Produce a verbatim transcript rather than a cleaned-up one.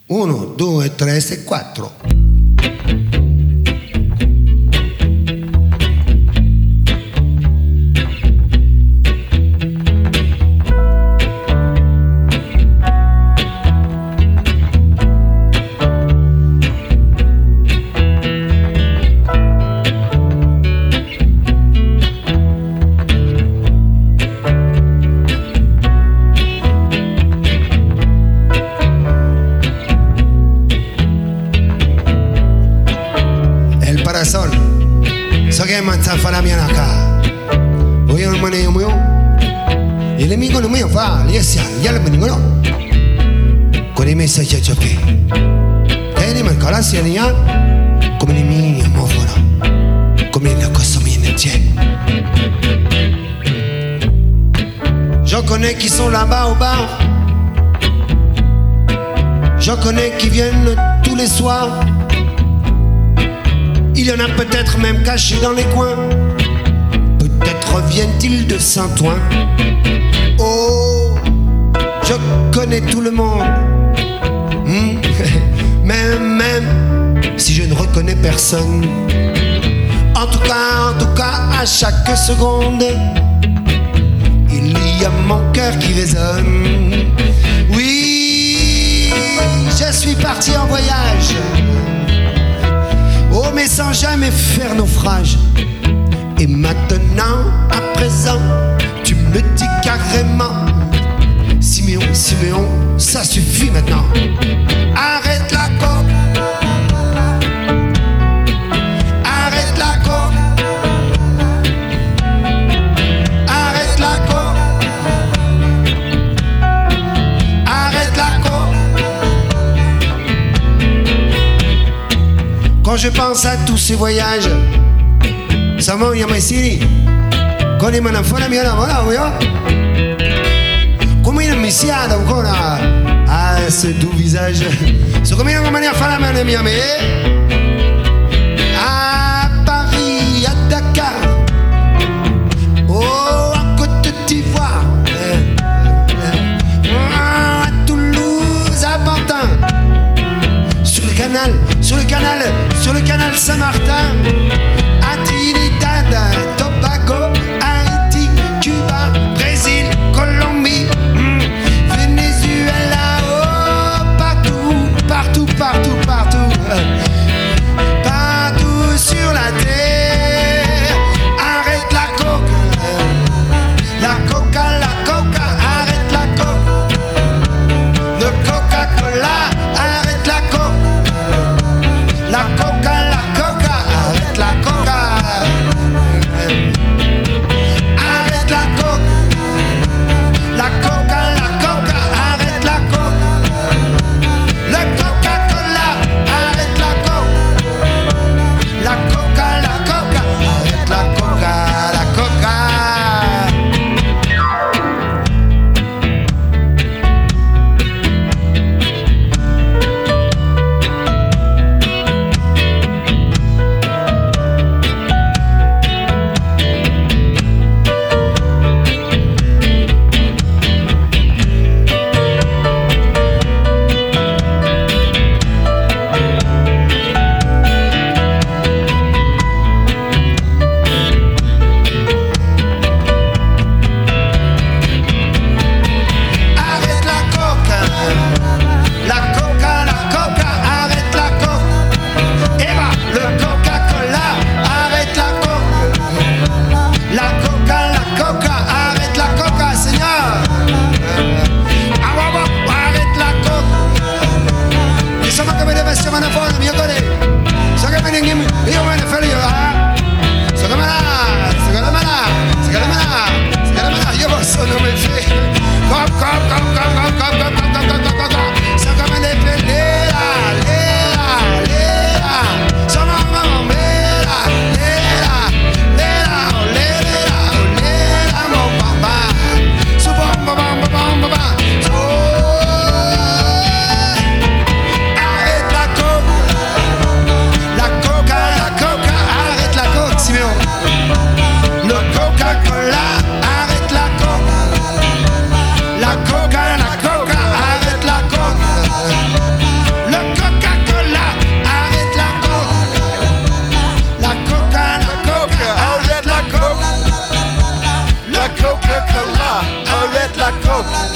Uno, due, tre, e quattro. Parasol, so che manza fa la mia naka. O io non me ne muoio. E le amiche non mi fa, gli essi, gli altri mi dicono. Con i messaggi a giochi. E di mercato la sia nia, come le mie muovono, come le cose mie energie. Je connais qui sont là-bas au bar. Je connais qui viennent tous les soirs. Il y en a peut-être même cachés dans les coins. Peut-être viennent-ils de Saint-Ouen. Oh, je connais tout le monde. Mmh. Même, même si je ne reconnais personne. En tout cas, en tout cas, à chaque seconde, il y a mon cœur qui résonne. Oui, je suis parti en voyage. Oh, mais sans jamais faire naufrage. Et maintenant, à présent, tu me dis carrément: Siméon, Siméon, ça suffit maintenant. Arrête la coke. Arrête la coke. Arrête la coke. Arrête la coke. Quand je pense à tous ces voyages, ça m'a y'a mai con i manafona mia lavora, come non mi siada ancora a ce doux visage, so come non mi fa la mano mia me à Paris, à Dakar, oh à Côte d'Ivoire, à Toulouse, à Pantin, sur le canal, sur le canal, sur le canal Saint-Martin, à Trinidad, Tobago, Haïti, Cuba, Brésil, Colombie, mm, Venezuela, oh, partout, partout, partout, partout, partout sur la terre. Arrête la coke, la coca, la coca, arrête la coke, le Coca-Cola, arrête la coke, la coca, la coca, arrête la coke. la crotte.